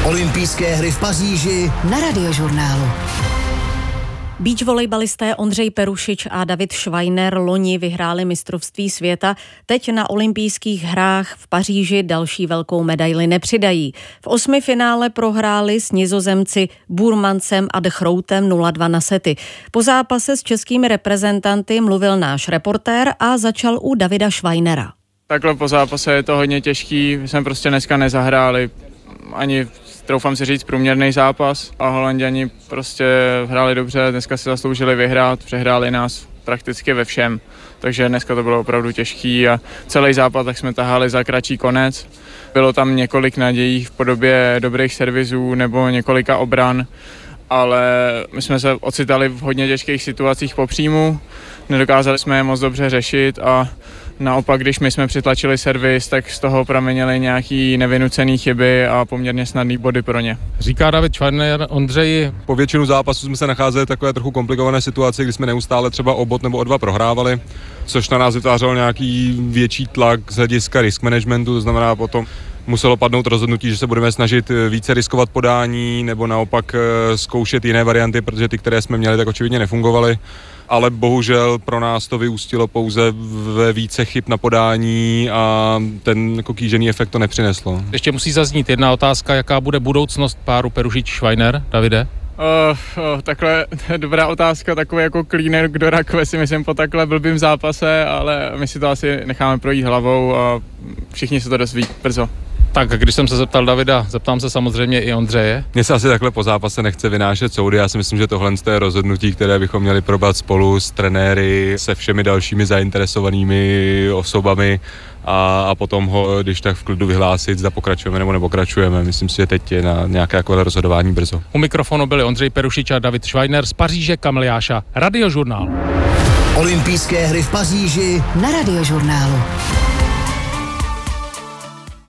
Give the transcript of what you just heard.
Olympijské hry v Paříži na Radiožurnálu. Beach volejbalisté Ondřej Perušič a David Schweiner loni vyhráli mistrovství světa. Teď na olympijských hrách v Paříži další velkou medaili nepřidají. V 8. finále prohráli s Nizozemci Burmancem a De Grootem 0-2 na sety. Po zápase s českými reprezentanty mluvil náš reportér a začal u Davida Schweinera. Takhle po zápase je to hodně těžký, my jsme prostě dneska nezahráli ani, troufám si říct, průměrný zápas a Holanďani prostě hráli dobře, dneska si zasloužili vyhrát, přehráli nás prakticky ve všem, takže dneska to bylo opravdu těžký a celý zápas tak jsme tahali za kratší konec. Bylo tam několik nadějí v podobě dobrých servisů nebo několika obran, ale my jsme se ocitali v hodně těžkých situacích po příjmu, nedokázali jsme je moc dobře řešit a naopak, když my jsme přitlačili servis, tak z toho pramenily nějaký nevynucený chyby a poměrně snadný body pro ně. Říká David Schweiner. Ondřej, po většinu zápasu jsme se nacházeli v takové trochu komplikované situaci, kdy jsme neustále třeba o bod nebo o 2 prohrávali, což na nás vytvářelo nějaký větší tlak z hlediska risk managementu, to znamená potom muselo padnout rozhodnutí, že se budeme snažit více riskovat podání nebo naopak zkoušet jiné varianty, protože ty, které jsme měli, tak očividně nefungovaly. Ale bohužel pro nás to vyústilo pouze ve více chyb na podání a ten kýžený efekt to nepřineslo. Ještě musí zaznít jedna otázka, jaká bude budoucnost páru Perušič-Schweiner, Davide? Takhle dobrá otázka, takový jako cleaner do rakve si myslím po takhle blbým zápase, ale my si to asi necháme projít hlavou a všichni se to dozví brzo. Tak, když jsem se zeptal Davida, zeptám se samozřejmě i Ondřeje. Mně se asi takhle po zápase nechce vynášet soudy, já si myslím, že tohle je rozhodnutí, které bychom měli probrat spolu s trenéry, se všemi dalšími zainteresovanými osobami a potom ho, když tak v klidu vyhlásit, zda pokračujeme nebo nepokračujeme. Myslím si, že teď je na nějaké takové rozhodování brzo. U mikrofonu byli Ondřej Perušič a David Schweiner z Paříže, Kamiliáša, Radiožurnál. Olympijské hry v Paříži na Radiožurnálu.